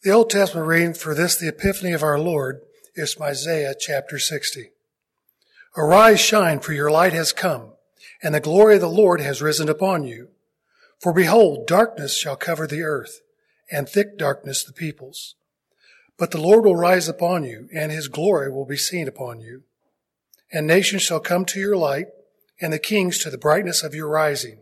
The Old Testament reading for this, the Epiphany of our Lord, is from Isaiah chapter 60. Arise, shine, for your light has come, and the glory of the Lord has risen upon you. For behold, darkness shall cover the earth, and thick darkness the peoples. But the Lord will rise upon you, and his glory will be seen upon you. And nations shall come to your light, and the kings to the brightness of your rising.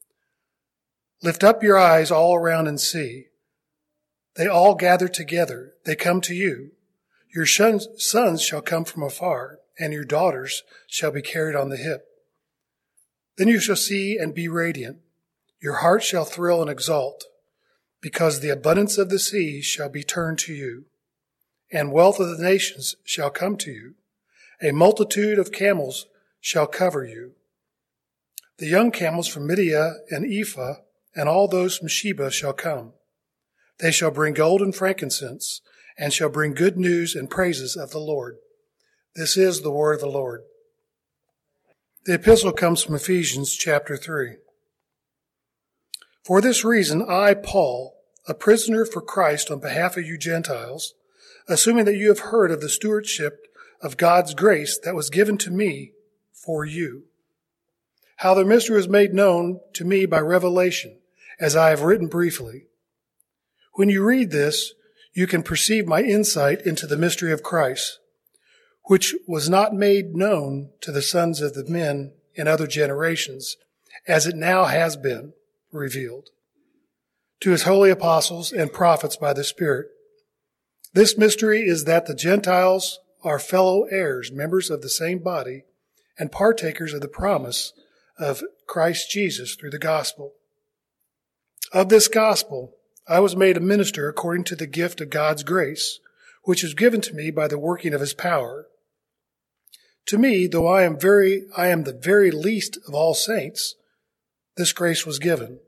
Lift up your eyes all around and see. They all gather together. They come to you. Your sons shall come from afar, and your daughters shall be carried on the hip. Then you shall see and be radiant. Your heart shall thrill and exult, because the abundance of the sea shall be turned to you, and wealth of the nations shall come to you. A multitude of camels shall cover you. The young camels from Midian and Ephah, and all those from Sheba shall come. They shall bring gold and frankincense, and shall bring good news and praises of the Lord. This is the word of the Lord. The epistle comes from Ephesians chapter 3. For this reason, I, Paul, a prisoner for Christ on behalf of you Gentiles, assuming that you have heard of the stewardship of God's grace that was given to me for you, how the mystery was made known to me by revelation, as I have written briefly. When you read this, you can perceive my insight into the mystery of Christ, which was not made known to the sons of the men in other generations, as it now has been revealed to his holy apostles and prophets by the Spirit. This mystery is that the Gentiles are fellow heirs, members of the same body, and partakers of the promise of Christ Jesus through the gospel. Of this gospel, I was made a minister according to the gift of God's grace, which is given to me by the working of his power. To me, though I am the very least of all saints, this grace was given,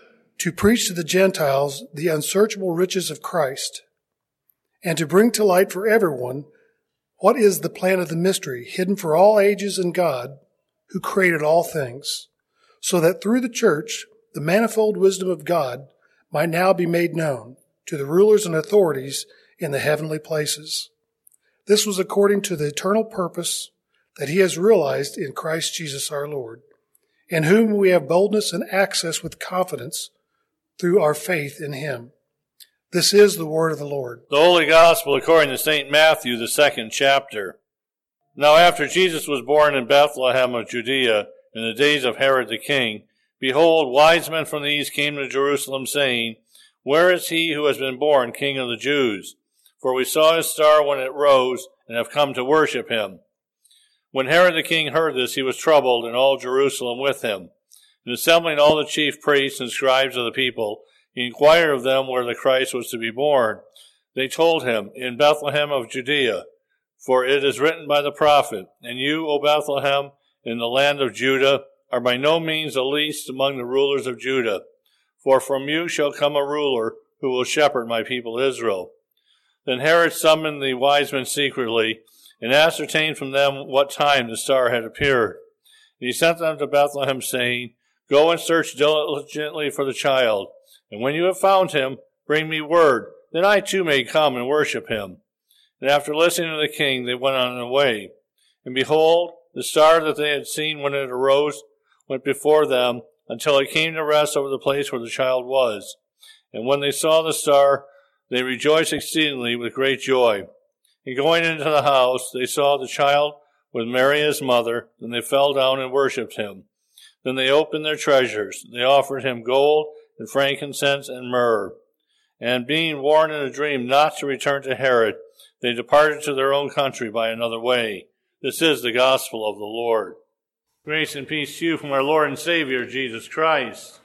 to preach to the Gentiles the unsearchable riches of Christ, and to bring to light for everyone what is the plan of the mystery, hidden for all ages in God, who created all things, so that through the church, the manifold wisdom of God might now be made known to the rulers and authorities in the heavenly places. This was according to the eternal purpose that he has realized in Christ Jesus our Lord, in whom we have boldness and access with confidence through our faith in him. This is the word of the Lord. The Holy Gospel according to St. Matthew, the 2nd chapter. Now after Jesus was born in Bethlehem of Judea in the days of Herod the king, behold, wise men from the east came to Jerusalem, saying, Where is he who has been born King of the Jews? For we saw his star when it rose, and have come to worship him. When Herod the king heard this, he was troubled, and all Jerusalem with him. And assembling all the chief priests and scribes of the people, he inquired of them where the Christ was to be born. They told him, In Bethlehem of Judea, for it is written by the prophet, And you, O Bethlehem, in the land of Judah, are by no means the least among the rulers of Judah. For from you shall come a ruler who will shepherd my people Israel. Then Herod summoned the wise men secretly, and ascertained from them what time the star had appeared. And he sent them to Bethlehem, saying, Go and search diligently for the child, and when you have found him, bring me word, that I too may come and worship him. And after listening to the king, they went on their way. And behold, the star that they had seen when it arose went before them, until it came to rest over the place where the child was. And when they saw the star, they rejoiced exceedingly with great joy. And going into the house, they saw the child with Mary his mother, and they fell down and worshipped him. Then they opened their treasures. They offered him gold and frankincense and myrrh. And being warned in a dream not to return to Herod, they departed to their own country by another way. This is the gospel of the Lord. Grace and peace to you from our Lord and Savior, Jesus Christ.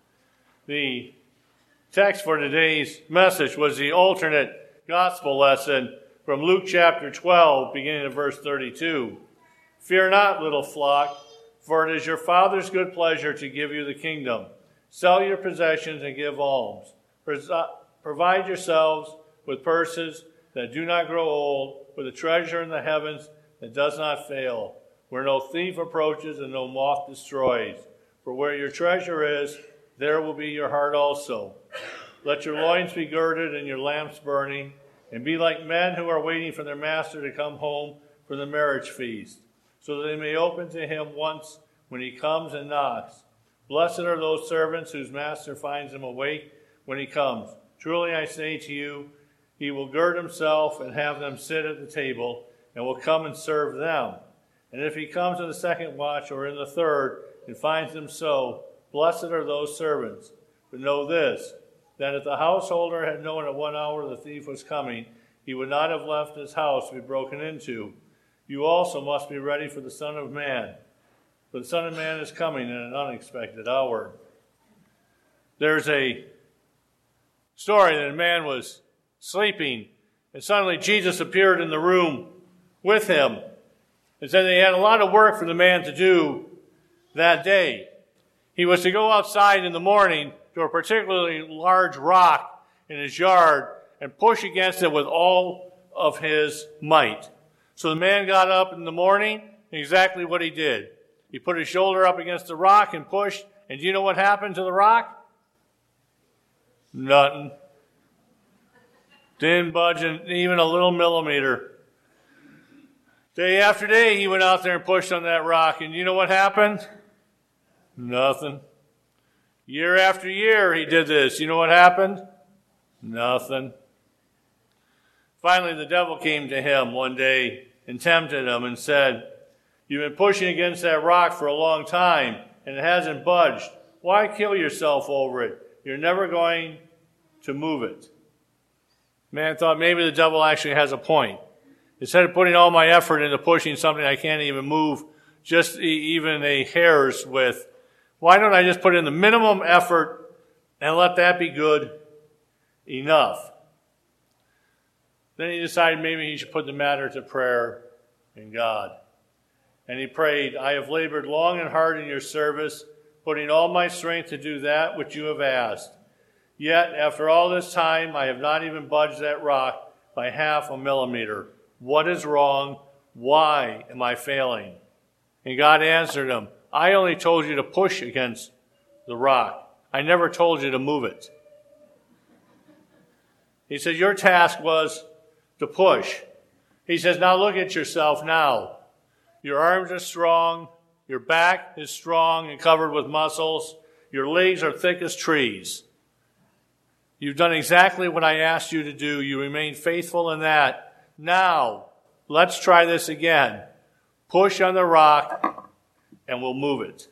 The text for today's message was the alternate gospel lesson from Luke chapter 12, beginning at verse 32. Fear not, little flock, for it is your Father's good pleasure to give you the kingdom. Sell your possessions and give alms. Provide yourselves with purses that do not grow old, with a treasure in the heavens that does not fail, where no thief approaches and no moth destroys. For where your treasure is, there will be your heart also. Let your loins be girded and your lamps burning, and be like men who are waiting for their master to come home for the marriage feast, so that they may open to him once when he comes and knocks. Blessed are those servants whose master finds them awake when he comes. Truly I say to you, he will gird himself and have them sit at the table, and will come and serve them. And if he comes in the second watch or in the third and finds them so, blessed are those servants. But know this, that if the householder had known at what hour the thief was coming, he would not have left his house to be broken into. You also must be ready for the Son of Man. For the Son of Man is coming in an unexpected hour. There's a story that a man was sleeping, and suddenly Jesus appeared in the room with him. And said they had a lot of work for the man to do that day. He was to go outside in the morning to a particularly large rock in his yard and push against it with all of his might. So the man got up in the morning, and exactly what he did. He put his shoulder up against the rock and pushed, and do you know what happened to the rock? Nothing. Didn't budge even a little millimeter. Day after day, he went out there and pushed on that rock, and you know what happened? Nothing. Year after year, he did this. You know what happened? Nothing. Finally, the devil came to him one day and tempted him and said, "You've been pushing against that rock for a long time, and it hasn't budged. Why kill yourself over it? You're never going to move it." Man thought maybe the devil actually has a point. Instead of putting all my effort into pushing something I can't even move just even a hair's width, why don't I just put in the minimum effort and let that be good enough? Then he decided maybe he should put the matter to prayer and God. And he prayed, "I have labored long and hard in your service, putting all my strength to do that which you have asked. Yet, after all this time, I have not even budged that rock by half a millimeter. What is wrong? Why am I failing?" And God answered him, "I only told you to push against the rock. I never told you to move it." He said, your task was to push. He says, now look at yourself now. Your arms are strong. Your back is strong and covered with muscles. Your legs are thick as trees. You've done exactly what I asked you to do. You remain faithful in that. Now, let's try this again. Push on the rock, and we'll move it.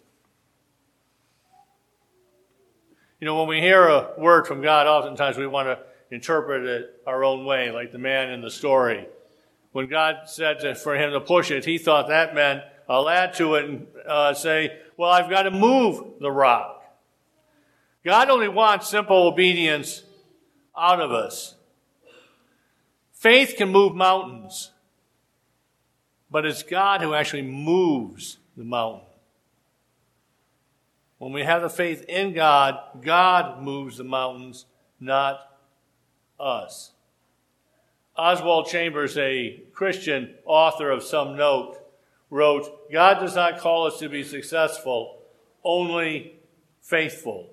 You know, when we hear a word from God, oftentimes we want to interpret it our own way, like the man in the story. When God said for him to push it, he thought that meant I'll add to it and say, well, I've got to move the rock. God only wants simple obedience out of us. Faith can move mountains, but it's God who actually moves the mountain. When we have the faith in God, God moves the mountains, not us. Oswald Chambers, a Christian author of some note, wrote, God does not call us to be successful, only faithful.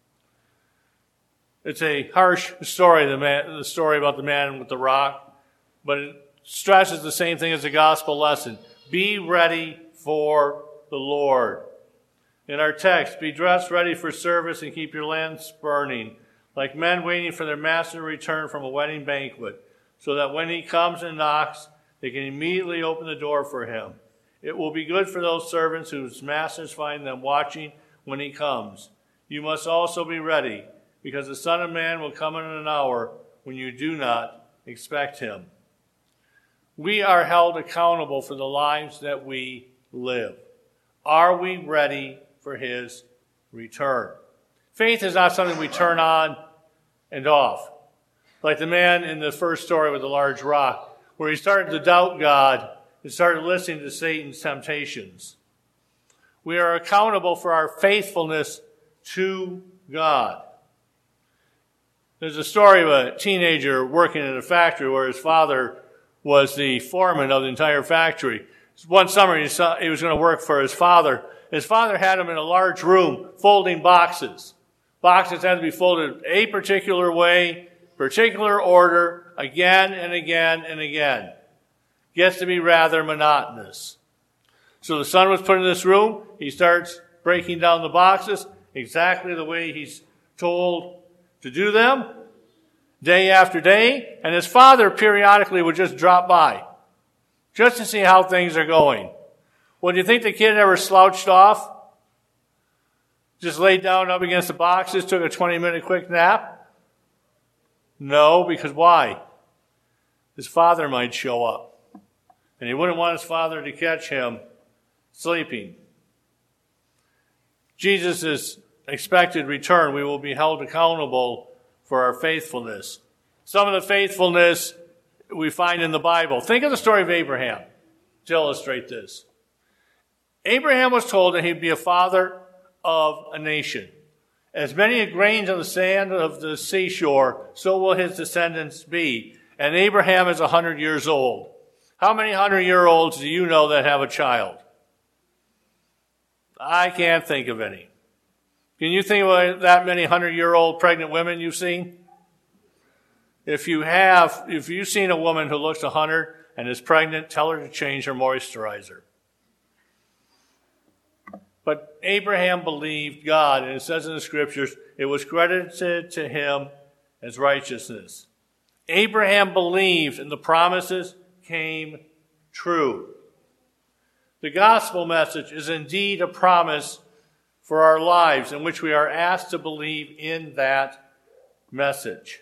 It's a harsh story, the story about the man with the rock, but it stresses the same thing as the gospel lesson. Be ready for the Lord. In our text, be dressed ready for service and keep your lamps burning, like men waiting for their master to return from a wedding banquet, so that when he comes and knocks, they can immediately open the door for him. It will be good for those servants whose masters find them watching when he comes. You must also be ready, because the Son of Man will come in an hour when you do not expect him. We are held accountable for the lives that we live. Are we ready for his return? Faith is not something we turn on and off. Like the man in the first story with the large rock, where he started to doubt God and started listening to Satan's temptations. We are accountable for our faithfulness to God. There's a story of a teenager working in a factory where his father was the foreman of the entire factory. One summer he was going to work for his father. His father had him in a large room folding boxes Boxes had to be folded a particular way, particular order, again and again and again. Gets to be rather monotonous. So the son was put in this room. He starts breaking down the boxes exactly the way he's told to do them, day after day. And his father periodically would just drop by, just to see how things are going. Well, do you think the kid ever slouched off? Just laid down up against the boxes, took a 20-minute quick nap? No, because why? His father might show up. And he wouldn't want his father to catch him sleeping. Jesus' expected return, we will be held accountable for our faithfulness. Some of the faithfulness we find in the Bible. Think of the story of Abraham to illustrate this. Abraham was told that he'd be a father of a nation. As many grains on the sand of the seashore, so will his descendants be. And Abraham is 100 years old. How many 100-year-olds do you know that have a child? I can't think of any. Can you think of that many 100-year-old pregnant women you've seen? If you've seen a woman who looks 100 and is pregnant, tell her to change her moisturizer. But Abraham believed God, and it says in the scriptures, it was credited to him as righteousness. Abraham believed, and the promises came true. The gospel message is indeed a promise for our lives in which we are asked to believe in that message.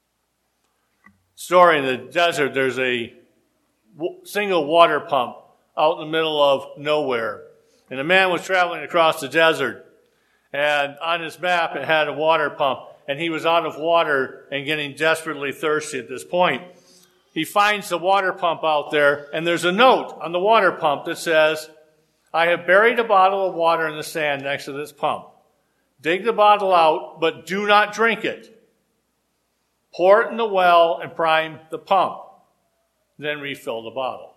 Story in the desert, there's a single water pump out in the middle of nowhere. And a man was traveling across the desert, and on his map it had a water pump, and he was out of water and getting desperately thirsty at this point. He finds the water pump out there, and there's a note on the water pump that says, I have buried a bottle of water in the sand next to this pump. Dig the bottle out, but do not drink it. Pour it in the well and prime the pump. Then refill the bottle.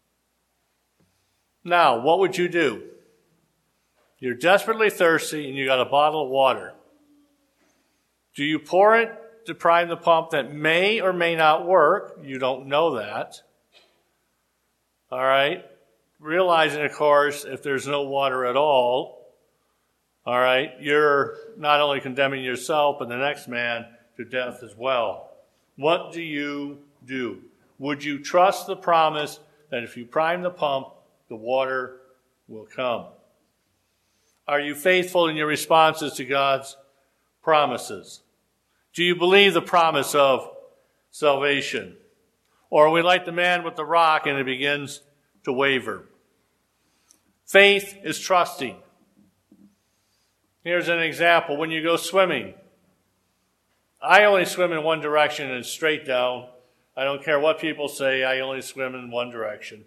Now, what would you do? You're desperately thirsty and you got a bottle of water. Do you pour it to prime the pump that may or may not work? You don't know that. All right? Realizing, of course, if there's no water at all, right, you're not only condemning yourself, but the next man to death as well. What do you do? Would you trust the promise that if you prime the pump, the water will come? Are you faithful in your responses to God's promises? Do you believe the promise of salvation? Or are we like the man with the rock and it begins to waver? Faith is trusting. Here's an example. When you go swimming, I only swim in one direction and straight down. I don't care what people say, I only swim in one direction.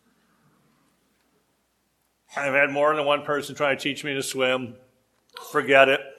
I've had more than one person try to teach me to swim. Forget it.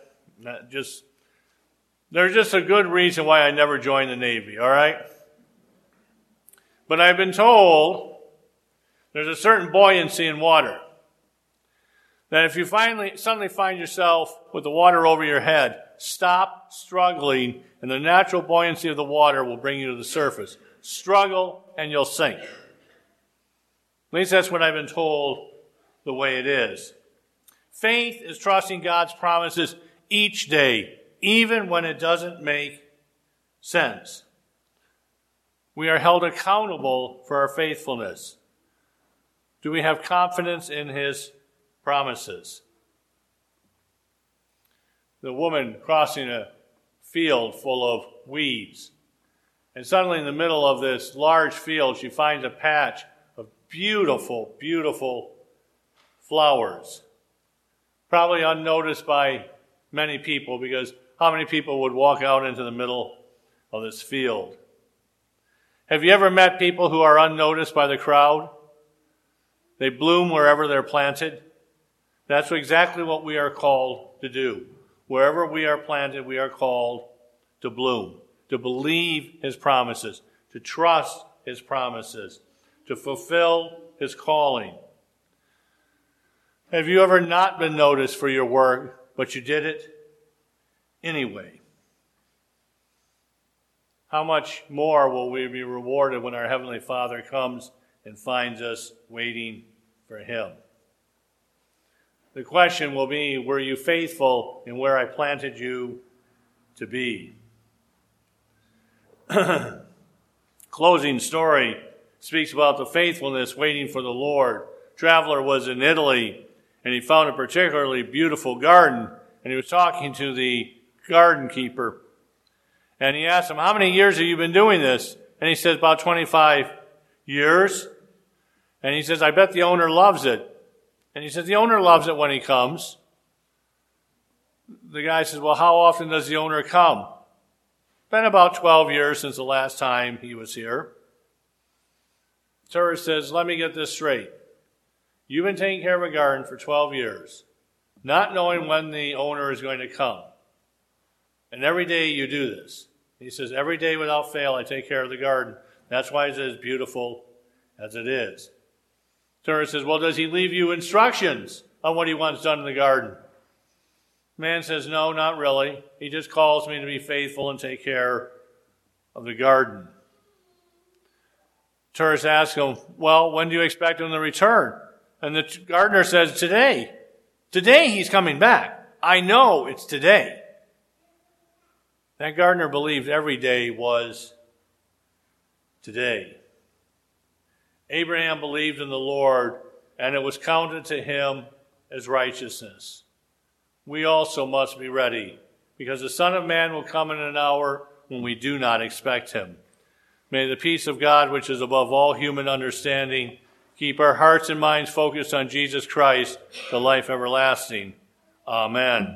There's just a good reason why I never joined the Navy, all right? But I've been told there's a certain buoyancy in water. That if you suddenly find yourself with the water over your head, stop struggling, and the natural buoyancy of the water will bring you to the surface. Struggle, and you'll sink. At least that's what I've been told the way it is. Faith is trusting God's promises each day, even when it doesn't make sense. We are held accountable for our faithfulness. Do we have confidence in His promises? The woman crossing a field full of weeds, and suddenly in the middle of this large field, she finds a patch of beautiful, beautiful flowers. Probably unnoticed by many people, because how many people would walk out into the middle of this field? Have you ever met people who are unnoticed by the crowd? They bloom wherever they're planted. That's exactly what we are called to do. Wherever we are planted, we are called to bloom, to believe His promises, to trust His promises, to fulfill His calling. Have you ever not been noticed for your work, but you did it? anyway. How much more will we be rewarded when our Heavenly Father comes and finds us waiting for Him? The question will be, were you faithful in where I planted you to be? Closing story speaks about the faithfulness waiting for the Lord. Traveler was in Italy, and he found a particularly beautiful garden, and he was talking to the garden keeper. And he asked him, how many years have you been doing this? And he says, about 25 years. And he says, I bet the owner loves it. And he says, the owner loves it when he comes. The guy says, well, how often does the owner come? Been about 12 years since the last time he was here. Tourist says, let me get this straight. You've been taking care of a garden for 12 years, not knowing when the owner is going to come. And every day you do this. He says, every day without fail I take care of the garden. That's why it's as beautiful as it is. Tourist says, well, does he leave you instructions on what he wants done in the garden? Man says, no, not really. He just calls me to be faithful and take care of the garden. Tourist asks him, well, when do you expect him to return? And the gardener says, today. Today he's coming back. I know it's today. That gardener believed every day was today. Abraham believed in the Lord, and it was counted to him as righteousness. We also must be ready, because the Son of Man will come in an hour when we do not expect him. May the peace of God, which is above all human understanding, keep our hearts and minds focused on Jesus Christ, the life everlasting. Amen.